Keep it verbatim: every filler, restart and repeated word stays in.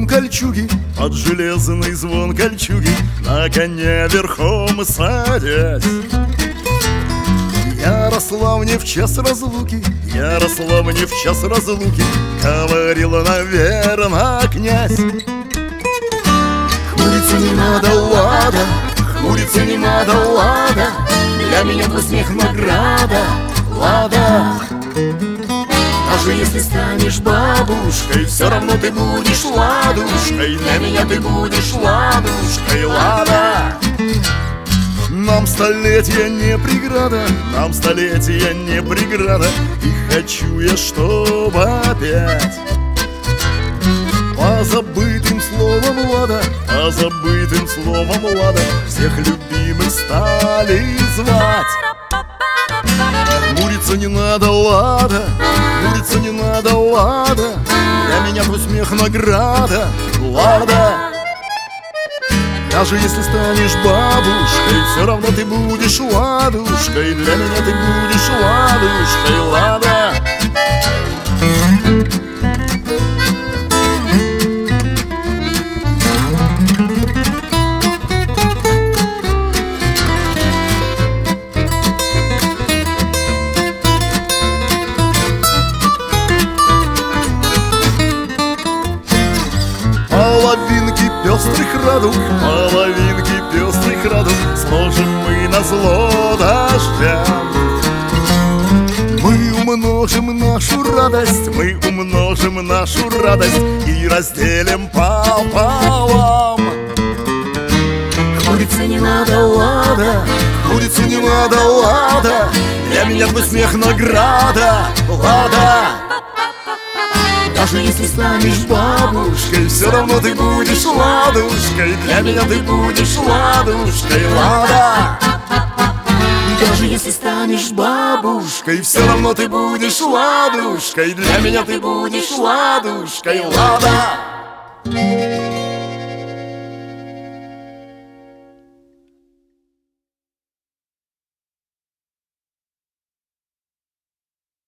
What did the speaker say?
кольчуги, под железный звон кольчуги, на коне верхом садясь. Ярославне в час разлуки, Ярославне в час разлуки говорил, наверно, князь: хмуриться не надо, лада, хмуриться не надо, лада, для меня твой смех награда, лада. Даже если станешь бабушкой, все равно ты будешь ладушкой, для меня ты будешь ладушкой, лада. Нам столетия не преграда, нам столетия не преграда, и хочу я, чтобы опять по забытым словам лада, по забытым словам лада всех любимых стали звать. Хмуриться не надо, лада, хмуриться не надо, лада, для меня твой смех награда, лада. Даже если станешь бабушкой, все равно ты будешь ладушкой, для меня ты будешь ладушкой, лада. Половинки пестрых радуг, половинки пестрых радуг сложим мы назло дождям. Мы умножим нашу радость, мы умножим нашу радость и разделим пополам. Хмуриться не надо, лада, хмуриться не надо, лада, для меня твой смех награда, лада. Даже если станешь бабушкой, все равно ты будешь ладушкой, для меня ты будешь ладушкой, лада. Даже если станешь бабушкой, все равно ты будешь ладушкой, для меня ты будешь ладушкой, лада.